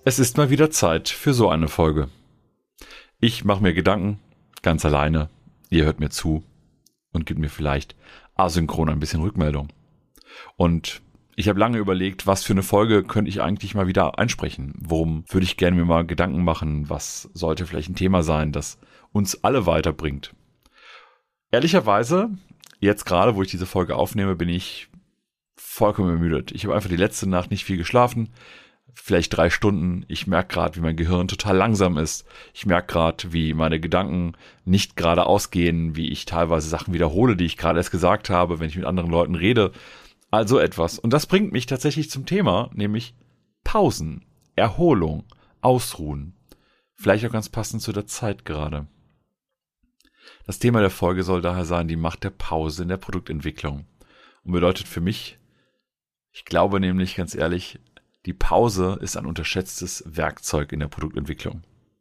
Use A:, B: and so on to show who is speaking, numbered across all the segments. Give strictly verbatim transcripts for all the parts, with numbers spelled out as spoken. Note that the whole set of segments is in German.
A: Es ist mal wieder Zeit für so eine Folge. Ich mache mir Gedanken, ganz alleine. Ihr hört mir zu und gebt mir vielleicht asynchron ein bisschen Rückmeldung. Und ich habe lange überlegt, was für eine Folge könnte ich eigentlich mal wieder einsprechen. Worum würde ich gerne mir mal Gedanken machen? Was sollte vielleicht ein Thema sein, das uns alle weiterbringt? Ehrlicherweise, jetzt gerade, wo ich diese Folge aufnehme, bin ich vollkommen ermüdet. Ich habe einfach die letzte Nacht nicht viel geschlafen. Vielleicht drei Stunden. Ich merke gerade, wie mein Gehirn total langsam ist. Ich merke gerade, wie meine Gedanken nicht gerade ausgehen, wie ich teilweise Sachen wiederhole, die ich gerade erst gesagt habe, wenn ich mit anderen Leuten rede. Also etwas. Und das bringt mich tatsächlich zum Thema, nämlich Pausen, Erholung, Ausruhen. Vielleicht auch ganz passend zu der Zeit gerade. Das Thema der Folge soll daher sein, die Macht der Pause in der Produktentwicklung. Und bedeutet für mich, ich glaube nämlich ganz ehrlich, die Pause ist ein unterschätztes Werkzeug in der Produktentwicklung.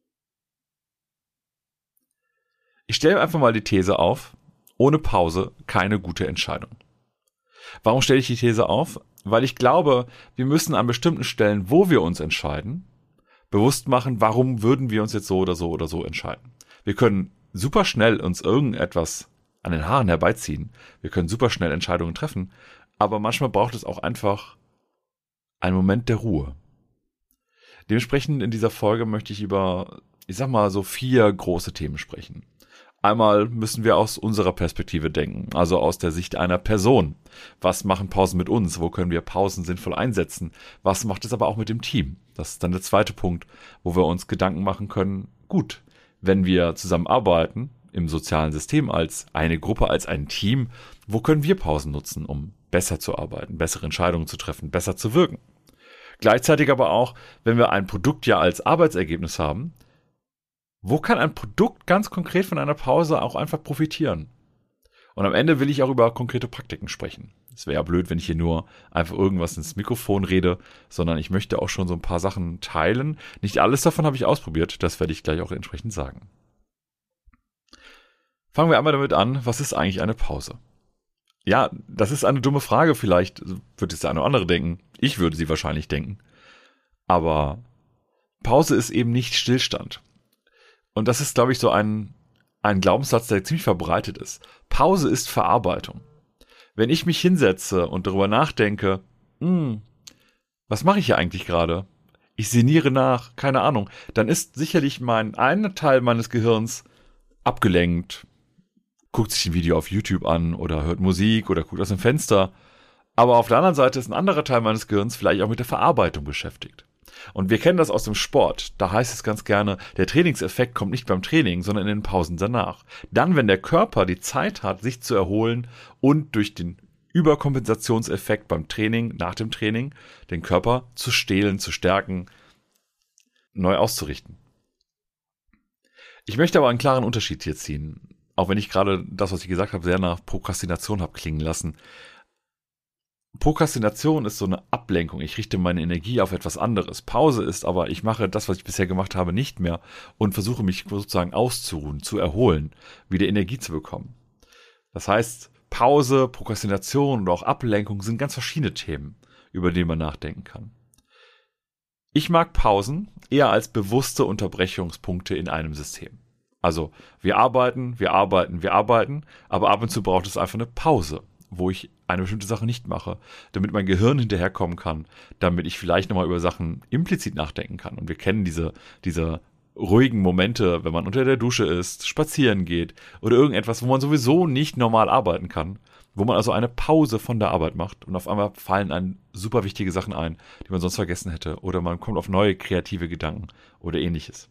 A: Ich stelle einfach mal die These auf, ohne Pause keine gute Entscheidung. Warum stelle ich die These auf? Weil ich glaube, wir müssen an bestimmten Stellen, wo wir uns entscheiden, bewusst machen, warum würden wir uns jetzt so oder so oder so entscheiden. Wir können super schnell uns irgendetwas an den Haaren herbeiziehen. Wir können super schnell Entscheidungen treffen, aber manchmal braucht es auch einfach ein Moment der Ruhe. Dementsprechend in dieser Folge möchte ich über, ich sag mal, so vier große Themen sprechen. Einmal müssen wir aus unserer Perspektive denken, also aus der Sicht einer Person. Was machen Pausen mit uns? Wo können wir Pausen sinnvoll einsetzen? Was macht es aber auch mit dem Team? Das ist dann der zweite Punkt, wo wir uns Gedanken machen können. Gut, wenn wir zusammenarbeiten im sozialen System als eine Gruppe, als ein Team, wo können wir Pausen nutzen, um besser zu arbeiten, bessere Entscheidungen zu treffen, besser zu wirken? Gleichzeitig aber auch, wenn wir ein Produkt ja als Arbeitsergebnis haben, wo kann ein Produkt ganz konkret von einer Pause auch einfach profitieren? Und am Ende will ich auch über konkrete Praktiken sprechen. Es wäre ja blöd, wenn ich hier nur einfach irgendwas ins Mikrofon rede, sondern ich möchte auch schon so ein paar Sachen teilen. Nicht alles davon habe ich ausprobiert, das werde ich gleich auch entsprechend sagen. Fangen wir einmal damit an, was ist eigentlich eine Pause? Ja, das ist eine dumme Frage, vielleicht wird es der eine oder andere denken. Ich würde sie wahrscheinlich denken. Aber Pause ist eben nicht Stillstand. Und das ist, glaube ich, so ein, ein Glaubenssatz, der ziemlich verbreitet ist. Pause ist Verarbeitung. Wenn ich mich hinsetze und darüber nachdenke, hm, was mache ich hier eigentlich gerade? Ich sinniere nach, keine Ahnung. Dann ist sicherlich mein ein Teil meines Gehirns abgelenkt, guckt sich ein Video auf YouTube an oder hört Musik oder guckt aus dem Fenster. Aber auf der anderen Seite ist ein anderer Teil meines Gehirns vielleicht auch mit der Verarbeitung beschäftigt. Und wir kennen das aus dem Sport. Da heißt es ganz gerne, der Trainingseffekt kommt nicht beim Training, sondern in den Pausen danach. Dann, wenn der Körper die Zeit hat, sich zu erholen und durch den Überkompensationseffekt beim Training, nach dem Training, den Körper zu stehlen, zu stärken, neu auszurichten. Ich möchte aber einen klaren Unterschied hier ziehen. Auch wenn ich gerade das, was ich gesagt habe, sehr nach Prokrastination habe klingen lassen. Prokrastination ist so eine Ablenkung. Ich richte meine Energie auf etwas anderes. Pause ist aber, ich mache das, was ich bisher gemacht habe, nicht mehr und versuche mich sozusagen auszuruhen, zu erholen, wieder Energie zu bekommen. Das heißt, Pause, Prokrastination und auch Ablenkung sind ganz verschiedene Themen, über die man nachdenken kann. Ich mag Pausen eher als bewusste Unterbrechungspunkte in einem System. Also wir arbeiten, wir arbeiten, wir arbeiten, aber ab und zu braucht es einfach eine Pause, wo ich eine bestimmte Sache nicht mache, damit mein Gehirn hinterherkommen kann, damit ich vielleicht nochmal über Sachen implizit nachdenken kann. Und wir kennen diese, diese ruhigen Momente, wenn man unter der Dusche ist, spazieren geht oder irgendetwas, wo man sowieso nicht normal arbeiten kann, wo man also eine Pause von der Arbeit macht und auf einmal fallen einem super wichtige Sachen ein, die man sonst vergessen hätte, oder man kommt auf neue kreative Gedanken oder ähnliches.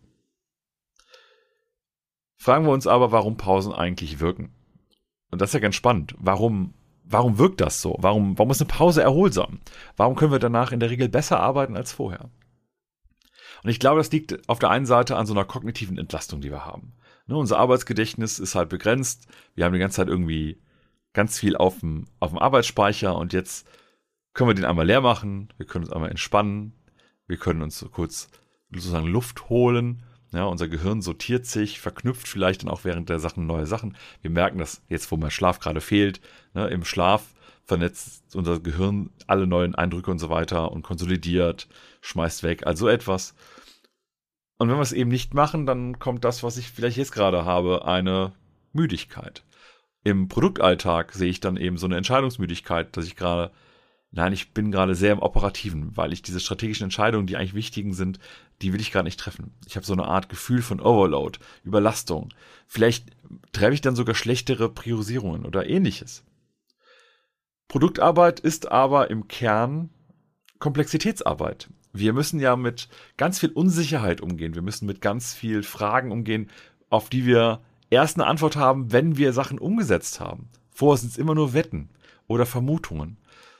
A: Fragen wir uns aber, warum Pausen eigentlich wirken. Und das ist ja ganz spannend. Warum, warum wirkt das so? Warum, warum ist eine Pause erholsam? Warum können wir danach in der Regel besser arbeiten als vorher? Und ich glaube, das liegt auf der einen Seite an so einer kognitiven Entlastung, die wir haben. Ne, unser Arbeitsgedächtnis ist halt begrenzt. Wir haben die ganze Zeit irgendwie ganz viel auf dem, auf dem Arbeitsspeicher und jetzt können wir den einmal leer machen. Wir können uns einmal entspannen. Wir können uns so kurz sozusagen Luft holen. Ja, unser Gehirn sortiert sich, verknüpft vielleicht dann auch während der Sachen neue Sachen. Wir merken das jetzt, wo mein Schlaf gerade fehlt. Ne, im Schlaf vernetzt unser Gehirn alle neuen Eindrücke und so weiter und konsolidiert, schmeißt weg, also etwas. Und wenn wir es eben nicht machen, dann kommt das, was ich vielleicht jetzt gerade habe, eine Müdigkeit. Im Produktalltag sehe ich dann eben so eine Entscheidungsmüdigkeit, dass ich gerade, nein, ich bin gerade sehr im Operativen, weil ich diese strategischen Entscheidungen, die eigentlich wichtigen sind, die will ich gerade nicht treffen. Ich habe so eine Art Gefühl von Overload, Überlastung. Vielleicht treffe ich dann sogar schlechtere Priorisierungen oder ähnliches. Produktarbeit ist aber im Kern Komplexitätsarbeit. Wir müssen ja mit ganz viel Unsicherheit umgehen. Wir müssen mit ganz viel Fragen umgehen, auf die wir erst eine Antwort haben, wenn wir Sachen umgesetzt haben. Vorher sind es immer nur Wetten oder Vermutungen.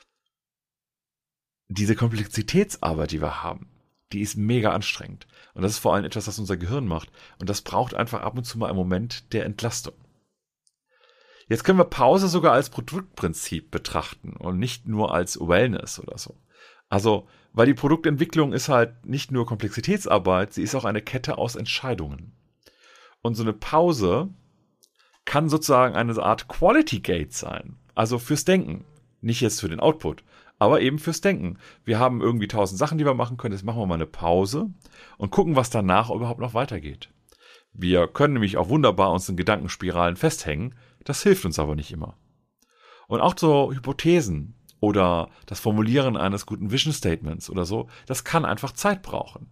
A: Diese Komplexitätsarbeit, die wir haben, die ist mega anstrengend. Und das ist vor allem etwas, was unser Gehirn macht. Und das braucht einfach ab und zu mal einen Moment der Entlastung. Jetzt können wir Pause sogar als Produktprinzip betrachten und nicht nur als Wellness oder so. Also, weil die Produktentwicklung ist halt nicht nur Komplexitätsarbeit, sie ist auch eine Kette aus Entscheidungen. Und so eine Pause kann sozusagen eine Art Quality Gate sein. Also fürs Denken. Nicht jetzt für den Output, aber eben fürs Denken. Wir haben irgendwie tausend Sachen, die wir machen können. Jetzt machen wir mal eine Pause und gucken, was danach überhaupt noch weitergeht. Wir können nämlich auch wunderbar uns in Gedankenspiralen festhängen. Das hilft uns aber nicht immer. Und auch so Hypothesen oder das Formulieren eines guten Vision Statements oder so, das kann einfach Zeit brauchen.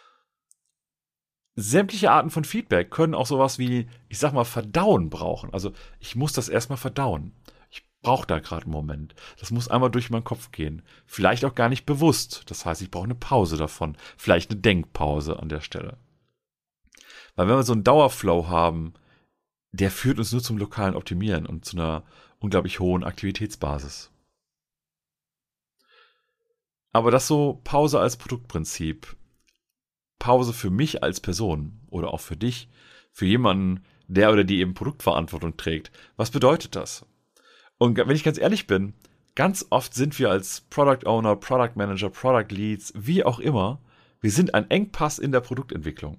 A: Sämtliche Arten von Feedback können auch sowas wie, ich sag mal, Verdauen brauchen. Also ich muss das erstmal verdauen. Ich brauche da gerade einen Moment. Das muss einmal durch meinen Kopf gehen. Vielleicht auch gar nicht bewusst. Das heißt, ich brauche eine Pause davon. Vielleicht eine Denkpause an der Stelle. Weil wenn wir so einen Dauerflow haben, der führt uns nur zum lokalen Optimieren und zu einer unglaublich hohen Aktivitätsbasis. Aber das so Pause als Produktprinzip, Pause für mich als Person oder auch für dich, für jemanden, der oder die eben Produktverantwortung trägt. Was bedeutet das? Und wenn ich ganz ehrlich bin, ganz oft sind wir als Product Owner, Product Manager, Product Leads, wie auch immer, wir sind ein Engpass in der Produktentwicklung.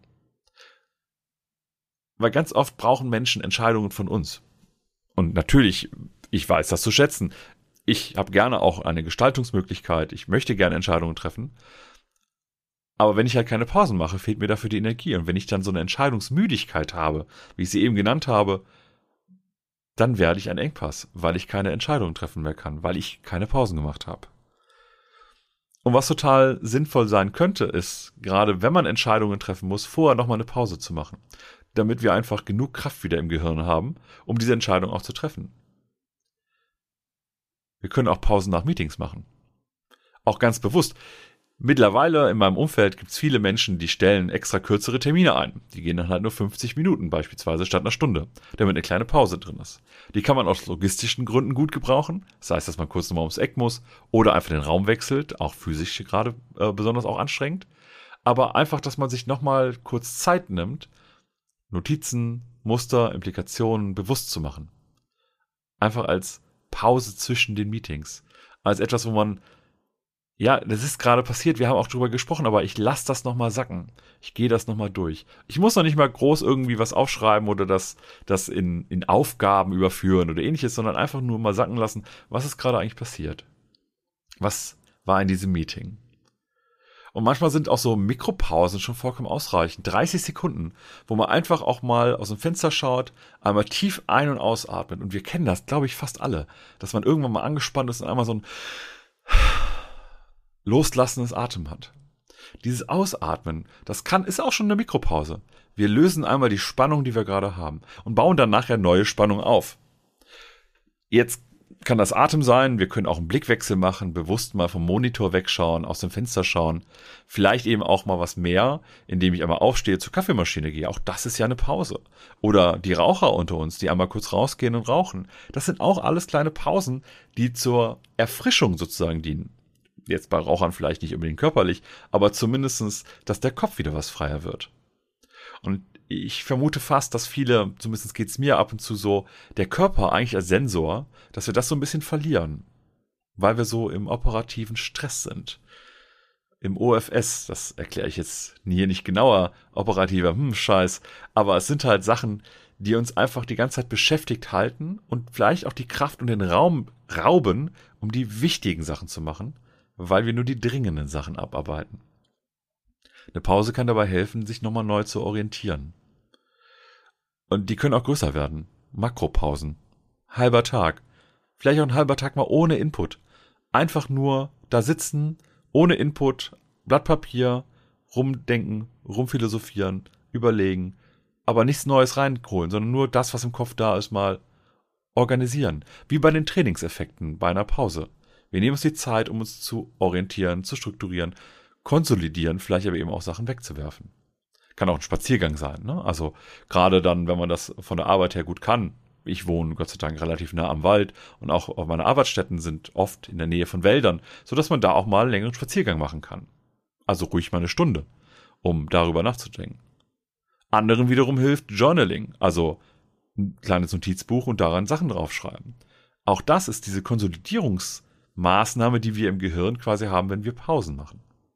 A: Weil ganz oft brauchen Menschen Entscheidungen von uns. Und natürlich, ich weiß das zu schätzen. Ich habe gerne auch eine Gestaltungsmöglichkeit. Ich möchte gerne Entscheidungen treffen. Aber wenn ich halt keine Pausen mache, fehlt mir dafür die Energie. Und wenn ich dann so eine Entscheidungsmüdigkeit habe, wie ich sie eben genannt habe, dann werde ich ein Engpass, weil ich keine Entscheidungen treffen mehr kann, weil ich keine Pausen gemacht habe. Und was total sinnvoll sein könnte, ist, gerade wenn man Entscheidungen treffen muss, vorher nochmal eine Pause zu machen, damit wir einfach genug Kraft wieder im Gehirn haben, um diese Entscheidung auch zu treffen. Wir können auch Pausen nach Meetings machen. Auch ganz bewusst. Mittlerweile in meinem Umfeld gibt es viele Menschen, die stellen extra kürzere Termine ein. Die gehen dann halt nur fünfzig Minuten beispielsweise statt einer Stunde, damit eine kleine Pause drin ist. Die kann man aus logistischen Gründen gut gebrauchen. Das heißt, dass man kurz nochmal ums Eck muss oder einfach den Raum wechselt, auch physisch gerade äh, besonders auch anstrengend. Aber einfach, dass man sich nochmal kurz Zeit nimmt, Notizen, Muster, Implikationen bewusst zu machen. Einfach als Pause zwischen den Meetings. Als etwas, wo man, ja, das ist gerade passiert, wir haben auch drüber gesprochen, aber ich lasse das nochmal sacken. Ich gehe das nochmal durch. Ich muss noch nicht mal groß irgendwie was aufschreiben oder das, das in, in Aufgaben überführen oder ähnliches, sondern einfach nur mal sacken lassen, was ist gerade eigentlich passiert. Was war in diesem Meeting? Und manchmal sind auch so Mikropausen schon vollkommen ausreichend. dreißig Sekunden, wo man einfach auch mal aus dem Fenster schaut, einmal tief ein- und ausatmet. Und wir kennen das, glaube ich, fast alle, dass man irgendwann mal angespannt ist und einmal so ein loslassendes Atem hat. Dieses Ausatmen, das kann, ist auch schon eine Mikropause. Wir lösen einmal die Spannung, die wir gerade haben und bauen dann nachher neue Spannung auf. Jetzt kann das Atem sein, wir können auch einen Blickwechsel machen, bewusst mal vom Monitor wegschauen, aus dem Fenster schauen, vielleicht eben auch mal was mehr, indem ich einmal aufstehe, zur Kaffeemaschine gehe, auch das ist ja eine Pause. Oder die Raucher unter uns, die einmal kurz rausgehen und rauchen, das sind auch alles kleine Pausen, die zur Erfrischung sozusagen dienen. Jetzt bei Rauchern vielleicht nicht unbedingt körperlich, aber zumindestens, dass der Kopf wieder was freier wird. Und ich vermute fast, dass viele, zumindest geht es mir ab und zu so, der Körper eigentlich als Sensor, dass wir das so ein bisschen verlieren, weil wir so im operativen Stress sind. Im O F S, das erkläre ich jetzt hier nicht genauer, operativer, hm, Scheiß, aber es sind halt Sachen, die uns einfach die ganze Zeit beschäftigt halten und vielleicht auch die Kraft und den Raum rauben, um die wichtigen Sachen zu machen, weil wir nur die dringenden Sachen abarbeiten. Eine Pause kann dabei helfen, sich nochmal neu zu orientieren. Und die können auch größer werden. Makropausen. Halber Tag. Vielleicht auch ein halber Tag mal ohne Input. Einfach nur da sitzen, ohne Input, Blatt Papier, rumdenken, rumphilosophieren, überlegen, aber nichts Neues reinholen, sondern nur das, was im Kopf da ist, mal organisieren. Wie bei den Trainingseffekten bei einer Pause. Wir nehmen uns die Zeit, um uns zu orientieren, zu strukturieren, konsolidieren, vielleicht aber eben auch Sachen wegzuwerfen. Kann auch ein Spaziergang sein, ne? Also gerade dann, wenn man das von der Arbeit her gut kann. Ich wohne Gott sei Dank relativ nah am Wald und auch meine Arbeitsstätten sind oft in der Nähe von Wäldern, sodass man da auch mal einen längeren Spaziergang machen kann. Also ruhig mal eine Stunde, um darüber nachzudenken. Anderen wiederum hilft Journaling, also ein kleines Notizbuch und daran Sachen draufschreiben. Auch das ist diese Konsolidierungsmaßnahme, die wir im Gehirn quasi haben, wenn wir Pausen machen.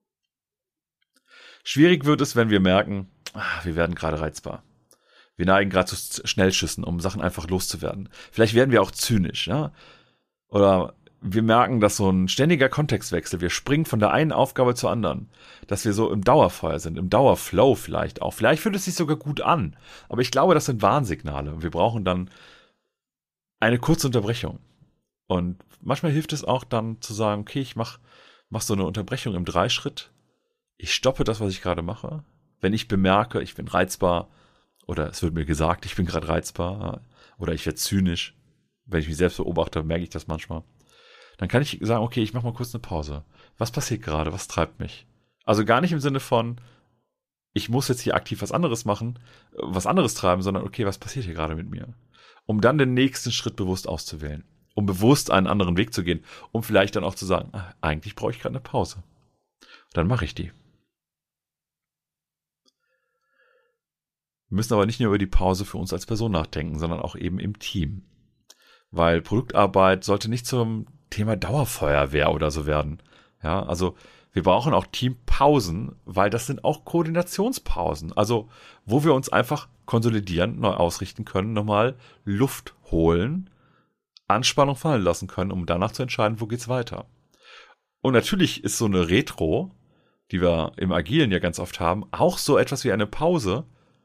A: Schwierig wird es, wenn wir merken, ah, wir werden gerade reizbar. Wir neigen gerade zu Schnellschüssen, um Sachen einfach loszuwerden. Vielleicht werden wir auch zynisch, ja? Oder wir merken, dass so ein ständiger Kontextwechsel, wir springen von der einen Aufgabe zur anderen, dass wir so im Dauerfeuer sind, im Dauerflow vielleicht auch. Vielleicht fühlt es sich sogar gut an, aber ich glaube, das sind Warnsignale und wir brauchen dann eine kurze Unterbrechung. Und manchmal hilft es auch dann zu sagen, okay, ich mach, mach so eine Unterbrechung im Dreischritt. Ich stoppe das, was ich gerade mache. Wenn ich bemerke, ich bin reizbar, oder es wird mir gesagt, ich bin gerade reizbar, oder ich werde zynisch, wenn ich mich selbst beobachte, merke ich das manchmal. Dann kann ich sagen, okay, ich mache mal kurz eine Pause. Was passiert gerade? Was treibt mich? Also gar nicht im Sinne von, ich muss jetzt hier aktiv was anderes machen, was anderes treiben, sondern okay, was passiert hier gerade mit mir? Um dann den nächsten Schritt bewusst auszuwählen. Um bewusst einen anderen Weg zu gehen. Um vielleicht dann auch zu sagen, ach, eigentlich brauche ich gerade eine Pause. Dann mache ich die. Wir müssen aber nicht nur über die Pause für uns als Person nachdenken, sondern auch eben im Team. Weil Produktarbeit sollte nicht zum Thema Dauerfeuerwehr oder so werden. Ja, also wir brauchen auch Teampausen, weil das sind auch Koordinationspausen. Also wo wir uns einfach konsolidieren, neu ausrichten können, nochmal Luft holen, Anspannung fallen lassen können, um danach zu entscheiden, wo geht's weiter. Und natürlich ist so eine Retro, die wir im Agilen ja ganz oft haben, auch so etwas wie eine Pause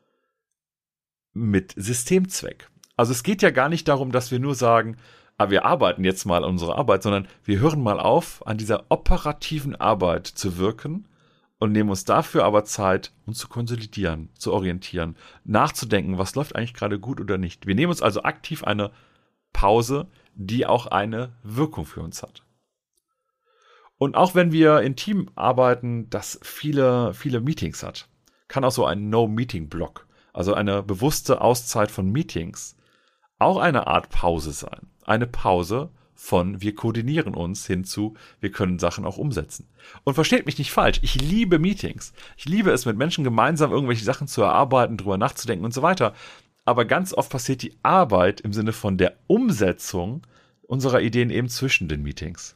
A: mit Systemzweck. Also es geht ja gar nicht darum, dass wir nur sagen, ah, wir arbeiten jetzt mal an unserer Arbeit, sondern wir hören mal auf, an dieser operativen Arbeit zu wirken und nehmen uns dafür aber Zeit, uns zu konsolidieren, zu orientieren, nachzudenken, was läuft eigentlich gerade gut oder nicht. Wir nehmen uns also aktiv eine Pause, die auch eine Wirkung für uns hat. Und auch wenn wir in Team arbeiten, das viele, viele Meetings hat, kann auch so ein No-Meeting-Block, also eine bewusste Auszeit von Meetings, auch eine Art Pause sein. Eine Pause von wir koordinieren uns hinzu, wir können Sachen auch umsetzen. Und versteht mich nicht falsch, ich liebe Meetings. Ich liebe es, mit Menschen gemeinsam irgendwelche Sachen zu erarbeiten, drüber nachzudenken und so weiter. Aber ganz oft passiert die Arbeit im Sinne von der Umsetzung unserer Ideen eben zwischen den Meetings.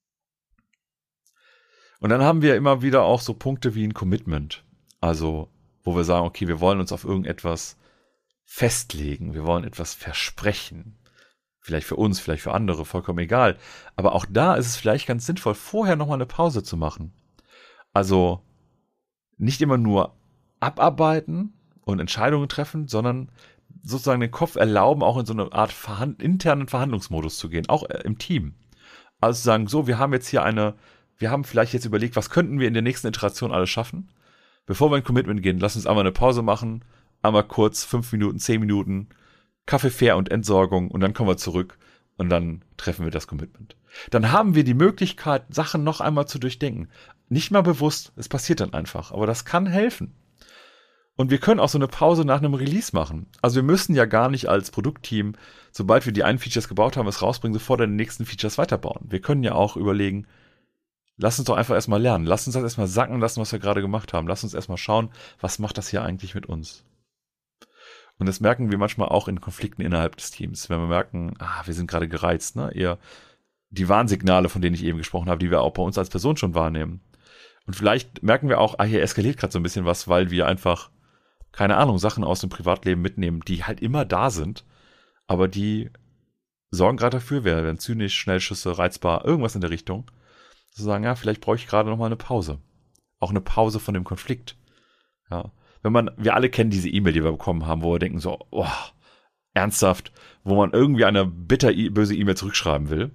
A: Und dann haben wir immer wieder auch so Punkte wie ein Commitment. Also wo wir sagen, okay, wir wollen uns auf irgendetwas festlegen, wir wollen etwas versprechen. Vielleicht für uns, vielleicht für andere, vollkommen egal. Aber auch da ist es vielleicht ganz sinnvoll, vorher nochmal eine Pause zu machen. Also nicht immer nur abarbeiten und Entscheidungen treffen, sondern sozusagen den Kopf erlauben, auch in so eine Art Verhand- internen Verhandlungsmodus zu gehen, auch im Team. Also zu sagen, so, wir haben jetzt hier eine, wir haben vielleicht jetzt überlegt, was könnten wir in der nächsten Iteration alles schaffen? Bevor wir in Commitment gehen, lass uns einmal eine Pause machen, einmal kurz, fünf Minuten, zehn Minuten, Kaffee, Fair und Entsorgung und dann kommen wir zurück und dann treffen wir das Commitment. Dann haben wir die Möglichkeit, Sachen noch einmal zu durchdenken. Nicht mal bewusst, es passiert dann einfach, aber das kann helfen. Und wir können auch so eine Pause nach einem Release machen. Also wir müssen ja gar nicht als Produktteam, sobald wir die einen Features gebaut haben, es rausbringen, sofort an den nächsten Features weiterbauen. Wir können ja auch überlegen, lass uns doch einfach erstmal lernen. Lass uns das erstmal sacken lassen, was wir gerade gemacht haben. Lass uns erstmal schauen, was macht das hier eigentlich mit uns. Und das merken wir manchmal auch in Konflikten innerhalb des Teams. Wenn wir merken, ah, wir sind gerade gereizt, ne? Eher die Warnsignale, von denen ich eben gesprochen habe, die wir auch bei uns als Person schon wahrnehmen. Und vielleicht merken wir auch, ah, hier eskaliert gerade so ein bisschen was, weil wir einfach keine Ahnung, Sachen aus dem Privatleben mitnehmen, die halt immer da sind, aber die sorgen gerade dafür, wir werden zynisch, Schnellschüsse, reizbar, irgendwas in der Richtung. Zu sagen, ja, vielleicht brauche ich gerade nochmal eine Pause. Auch eine Pause von dem Konflikt. Ja. Wenn man, wir alle kennen diese E-Mail, die wir bekommen haben, wo wir denken so, oh, ernsthaft, wo man irgendwie eine bitter böse E-Mail zurückschreiben will.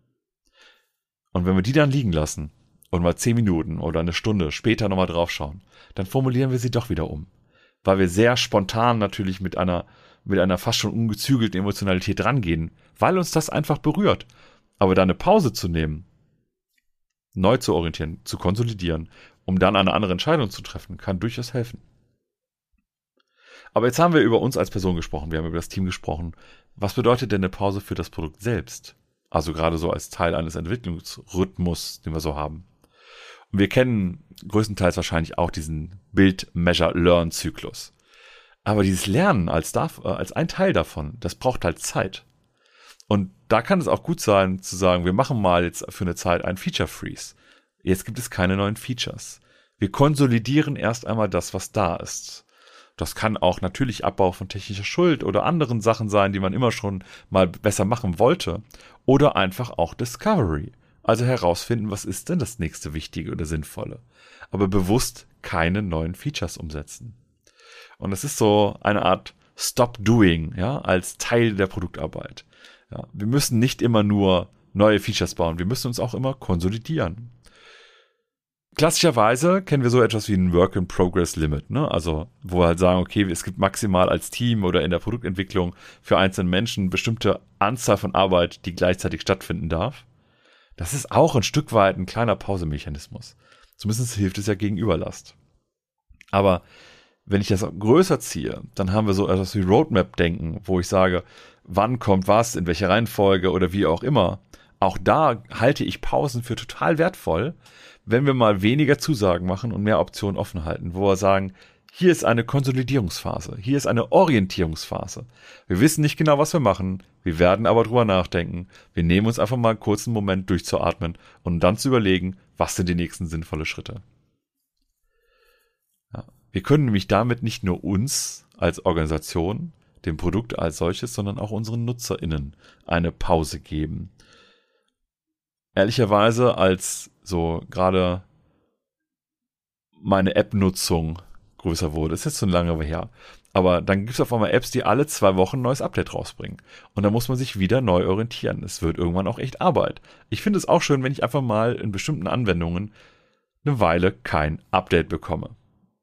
A: Und wenn wir die dann liegen lassen und mal zehn Minuten oder eine Stunde später nochmal draufschauen, dann formulieren wir sie doch wieder um. Weil wir sehr spontan natürlich mit einer, mit einer fast schon ungezügelten Emotionalität rangehen, weil uns das einfach berührt. Aber da eine Pause zu nehmen, neu zu orientieren, zu konsolidieren, um dann eine andere Entscheidung zu treffen, kann durchaus helfen. Aber jetzt haben wir über uns als Person gesprochen, wir haben über das Team gesprochen. Was bedeutet denn eine Pause für das Produkt selbst? Also gerade so als Teil eines Entwicklungsrhythmus, den wir so haben. Und wir kennen größtenteils wahrscheinlich auch diesen Build-Measure-Learn-Zyklus. Aber dieses Lernen als, darf, äh, als ein Teil davon, das braucht halt Zeit. Und da kann es auch gut sein, zu sagen, wir machen mal jetzt für eine Zeit einen Feature-Freeze. Jetzt gibt es keine neuen Features. Wir konsolidieren erst einmal das, was da ist. Das kann auch natürlich Abbau von technischer Schuld oder anderen Sachen sein, die man immer schon mal besser machen wollte. Oder einfach auch Discovery. Also herausfinden, was ist denn das nächste Wichtige oder Sinnvolle. Aber bewusst keine neuen Features umsetzen. Und das ist so eine Art Stop-Doing, ja, als Teil der Produktarbeit. Ja, wir müssen nicht immer nur neue Features bauen, wir müssen uns auch immer konsolidieren. Klassischerweise kennen wir so etwas wie ein Work-in-Progress-Limit, ne? Also wo wir halt sagen, okay, es gibt maximal als Team oder in der Produktentwicklung für einzelne Menschen bestimmte Anzahl von Arbeit, die gleichzeitig stattfinden darf. Das ist auch ein Stück weit ein kleiner Pausemechanismus. Zumindest hilft es ja gegen Überlast. Aber wenn ich das größer ziehe, dann haben wir so etwas wie Roadmap-Denken, wo ich sage, wann kommt was, in welcher Reihenfolge oder wie auch immer. Auch da halte ich Pausen für total wertvoll, wenn wir mal weniger Zusagen machen und mehr Optionen offen halten, wo wir sagen, hier ist eine Konsolidierungsphase, hier ist eine Orientierungsphase. Wir wissen nicht genau, was wir machen, wir werden aber drüber nachdenken. Wir nehmen uns einfach mal einen kurzen Moment durchzuatmen und dann zu überlegen, was sind die nächsten sinnvolle Schritte. Ja. Wir können nämlich damit nicht nur uns als Organisation, dem Produkt als solches, sondern auch unseren NutzerInnen eine Pause geben. Ehrlicherweise, als so gerade meine App-Nutzung größer wurde, ist jetzt schon lange her, aber dann gibt es auf einmal Apps, die alle zwei Wochen ein neues Update rausbringen. Und da muss man sich wieder neu orientieren. Es wird irgendwann auch echt Arbeit. Ich finde es auch schön, wenn ich einfach mal in bestimmten Anwendungen eine Weile kein Update bekomme.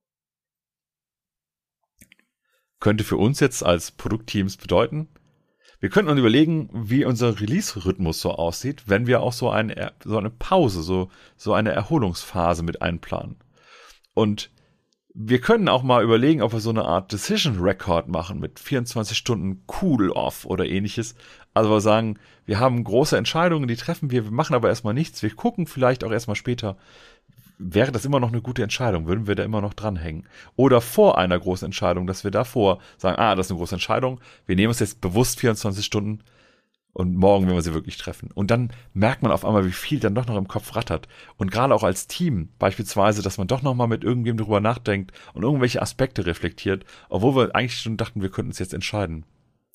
A: Könnte für uns jetzt als Produktteams bedeuten, wir könnten uns überlegen, wie unser Release-Rhythmus so aussieht, wenn wir auch so eine, so eine Pause, so, so eine Erholungsphase mit einplanen. Und wir können auch mal überlegen, ob wir so eine Art Decision Record machen mit vierundzwanzig Stunden Cool-Off oder ähnliches. Also wir sagen, wir haben große Entscheidungen, die treffen wir, wir machen aber erstmal nichts. Wir gucken vielleicht auch erstmal später, wäre das immer noch eine gute Entscheidung? Würden wir da immer noch dranhängen? Oder vor einer großen Entscheidung, dass wir davor sagen, ah, das ist eine große Entscheidung, wir nehmen uns jetzt bewusst vierundzwanzig Stunden und morgen werden wir sie wirklich treffen. Und dann merkt man auf einmal, wie viel dann doch noch im Kopf rattert. Und gerade auch als Team beispielsweise, dass man doch noch mal mit irgendwem drüber nachdenkt und irgendwelche Aspekte reflektiert, obwohl wir eigentlich schon dachten, wir könnten es jetzt entscheiden.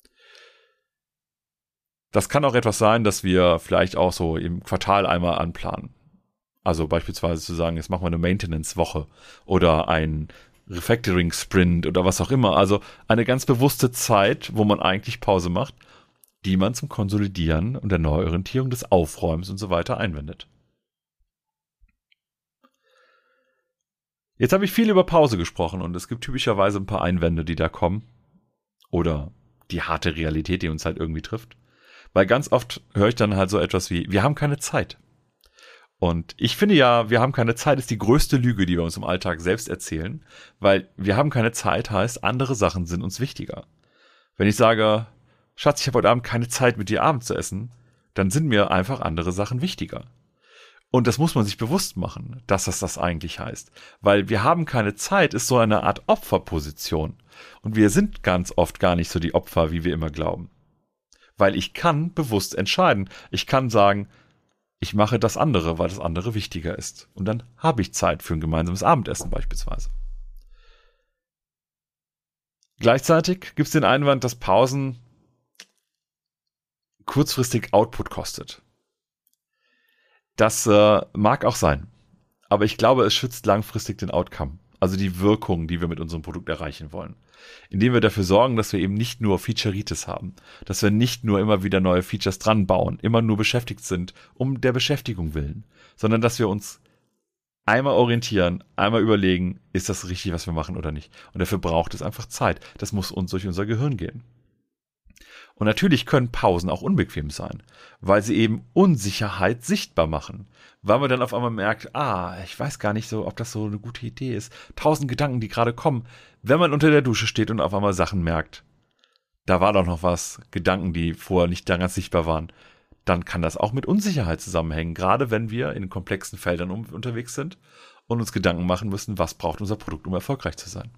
A: Das kann auch etwas sein, dass wir vielleicht auch so im Quartal einmal anplanen. Also beispielsweise zu sagen, jetzt machen wir eine Maintenance-Woche oder ein Refactoring-Sprint oder was auch immer. Also eine ganz bewusste Zeit, wo man eigentlich Pause macht, die man zum Konsolidieren und der Neuorientierung des Aufräumens und so weiter einwendet. Jetzt habe ich viel über Pause gesprochen und es gibt typischerweise ein paar Einwände, die da kommen. Oder die harte Realität, die uns halt irgendwie trifft. Weil ganz oft höre ich dann halt so etwas wie, wir haben keine Zeit. Und ich finde ja, wir haben keine Zeit ist die größte Lüge, die wir uns im Alltag selbst erzählen. Weil wir haben keine Zeit heißt, andere Sachen sind uns wichtiger. Wenn ich sage, Schatz, ich habe heute Abend keine Zeit, mit dir Abend zu essen, dann sind mir einfach andere Sachen wichtiger. Und das muss man sich bewusst machen, dass das das eigentlich heißt. Weil wir haben keine Zeit ist so eine Art Opferposition. Und wir sind ganz oft gar nicht so die Opfer, wie wir immer glauben. Weil ich kann bewusst entscheiden. Ich kann sagen, ich mache das andere, weil das andere wichtiger ist. Und dann habe ich Zeit für ein gemeinsames Abendessen beispielsweise. Gleichzeitig gibt es den Einwand, dass Pausen kurzfristig Output kostet. Das äh, mag auch sein, aber ich glaube, es schützt langfristig den Outcome, also die Wirkung, die wir mit unserem Produkt erreichen wollen. Indem wir dafür sorgen, dass wir eben nicht nur Featureitis haben, dass wir nicht nur immer wieder neue Features dran bauen, immer nur beschäftigt sind, um der Beschäftigung willen, sondern dass wir uns einmal orientieren, einmal überlegen, ist das richtig, was wir machen oder nicht. Und dafür braucht es einfach Zeit. Das muss uns durch unser Gehirn gehen. Und natürlich können Pausen auch unbequem sein, weil sie eben Unsicherheit sichtbar machen. Weil man dann auf einmal merkt, ah, ich weiß gar nicht so, ob das so eine gute Idee ist. Tausend Gedanken, die gerade kommen. Wenn man unter der Dusche steht und auf einmal Sachen merkt, da war doch noch was, Gedanken, die vorher nicht ganz sichtbar waren, dann kann das auch mit Unsicherheit zusammenhängen, gerade wenn wir in komplexen Feldern um, unterwegs sind und uns Gedanken machen müssen, was braucht unser Produkt, um erfolgreich zu sein.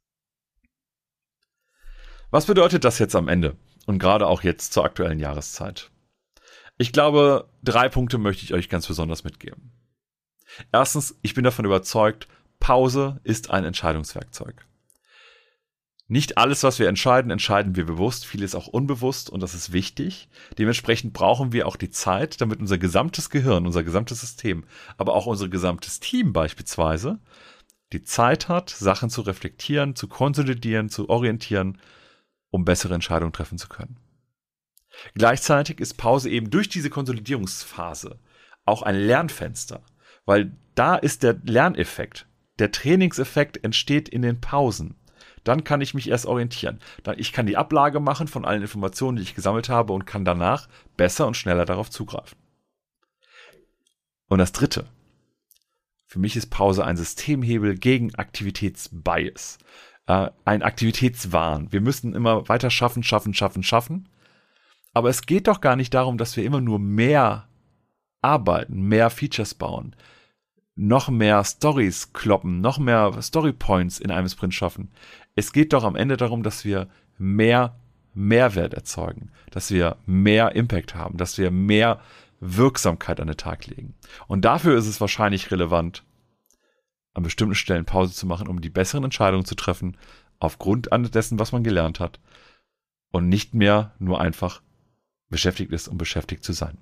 A: Was bedeutet das jetzt am Ende und gerade auch jetzt zur aktuellen Jahreszeit? Ich glaube, drei Punkte möchte ich euch ganz besonders mitgeben. Erstens, ich bin davon überzeugt, Pause ist ein Entscheidungswerkzeug. Nicht alles, was wir entscheiden, entscheiden wir bewusst, vieles auch unbewusst und das ist wichtig. Dementsprechend brauchen wir auch die Zeit, damit unser gesamtes Gehirn, unser gesamtes System, aber auch unser gesamtes Team beispielsweise, die Zeit hat, Sachen zu reflektieren, zu konsolidieren, zu orientieren, um bessere Entscheidungen treffen zu können. Gleichzeitig ist Pause eben durch diese Konsolidierungsphase auch ein Lernfenster, weil da ist der Lerneffekt, der Trainingseffekt entsteht in den Pausen. Dann kann ich mich erst orientieren. Dann, ich kann die Ablage machen von allen Informationen, die ich gesammelt habe und kann danach besser und schneller darauf zugreifen. Und das Dritte. Für mich ist Pause ein Systemhebel gegen Aktivitätsbias. Äh, ein Aktivitätswahn. Wir müssen immer weiter schaffen, schaffen, schaffen, schaffen. Aber es geht doch gar nicht darum, dass wir immer nur mehr arbeiten, mehr Features bauen, noch mehr Stories kloppen, noch mehr Storypoints in einem Sprint schaffen. Es geht doch am Ende darum, dass wir mehr Mehrwert erzeugen, dass wir mehr Impact haben, dass wir mehr Wirksamkeit an den Tag legen. Und dafür ist es wahrscheinlich relevant, an bestimmten Stellen Pause zu machen, um die besseren Entscheidungen zu treffen, aufgrund dessen, was man gelernt hat und nicht mehr nur einfach beschäftigt ist, um beschäftigt zu sein.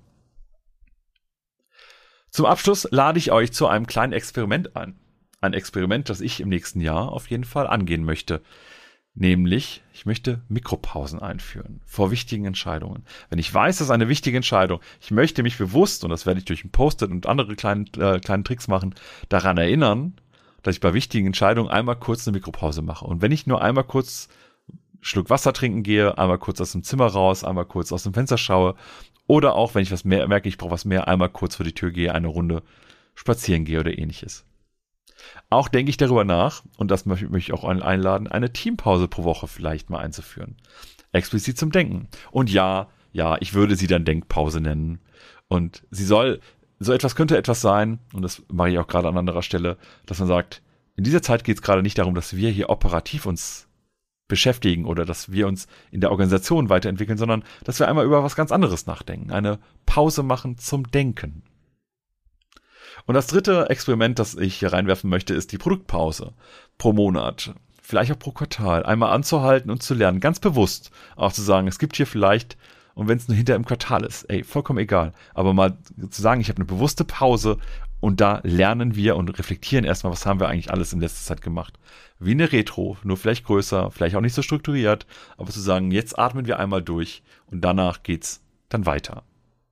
A: Zum Abschluss lade ich euch zu einem kleinen Experiment ein. Ein Experiment, das ich im nächsten Jahr auf jeden Fall angehen möchte. Nämlich, ich möchte Mikropausen einführen vor wichtigen Entscheidungen. Wenn ich weiß, das ist eine wichtige Entscheidung, ich möchte mich bewusst, und das werde ich durch ein Post-it und andere kleine, äh, kleine Tricks machen, daran erinnern, dass ich bei wichtigen Entscheidungen einmal kurz eine Mikropause mache. Und wenn ich nur einmal kurz einen Schluck Wasser trinken gehe, einmal kurz aus dem Zimmer raus, einmal kurz aus dem Fenster schaue, oder auch, wenn ich was mehr merke, ich brauche was mehr, einmal kurz vor die Tür gehe, eine Runde spazieren gehe oder ähnliches. Auch denke ich darüber nach, und das möchte ich auch einladen, eine Teampause pro Woche vielleicht mal einzuführen. Explizit zum Denken. Und ja, ja, ich würde sie dann Denkpause nennen. Und sie soll, so etwas könnte etwas sein, und das mache ich auch gerade an anderer Stelle, dass man sagt, in dieser Zeit geht es gerade nicht darum, dass wir hier operativ uns beschäftigen oder dass wir uns in der Organisation weiterentwickeln, sondern dass wir einmal über was ganz anderes nachdenken. Eine Pause machen zum Denken. Und das dritte Experiment, das ich hier reinwerfen möchte, ist die Produktpause pro Monat, vielleicht auch pro Quartal, einmal anzuhalten und zu lernen, ganz bewusst auch zu sagen, es gibt hier vielleicht, und wenn es nur hinter im Quartal ist, ey, vollkommen egal, aber mal zu sagen, ich habe eine bewusste Pause und da lernen wir und reflektieren erstmal, was haben wir eigentlich alles in letzter Zeit gemacht. Wie eine Retro, nur vielleicht größer, vielleicht auch nicht so strukturiert, aber zu sagen, jetzt atmen wir einmal durch und danach geht's dann weiter.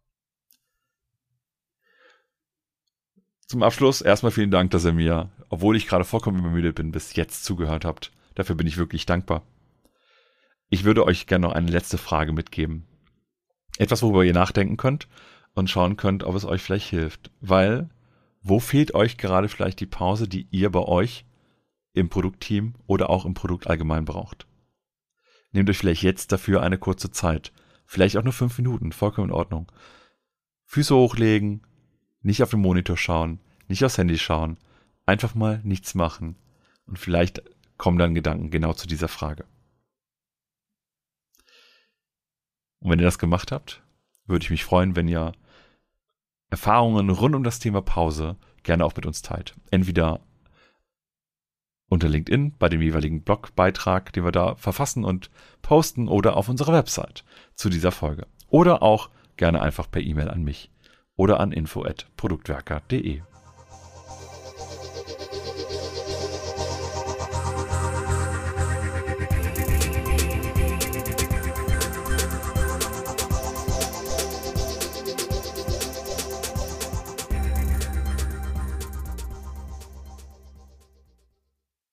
A: Zum Abschluss erstmal vielen Dank, dass ihr mir, obwohl ich gerade vollkommen übermüdet bin, bis jetzt zugehört habt. Dafür bin ich wirklich dankbar. Ich würde euch gerne noch eine letzte Frage mitgeben. Etwas, worüber ihr nachdenken könnt und schauen könnt, ob es euch vielleicht hilft. Weil, wo fehlt euch gerade vielleicht die Pause, die ihr bei euch im Produktteam oder auch im Produkt allgemein braucht? Nehmt euch vielleicht jetzt dafür eine kurze Zeit. Vielleicht auch nur fünf Minuten, vollkommen in Ordnung. Füße hochlegen, nicht auf den Monitor schauen, nicht aufs Handy schauen, einfach mal nichts machen und vielleicht kommen dann Gedanken genau zu dieser Frage. Und wenn ihr das gemacht habt, würde ich mich freuen, wenn ihr Erfahrungen rund um das Thema Pause gerne auch mit uns teilt. Entweder Unter LinkedIn bei dem jeweiligen Blogbeitrag, den wir da verfassen und posten, oder auf unserer Website zu dieser Folge. Oder auch gerne einfach per E-Mail an mich oder an info at produktwerker punkt de.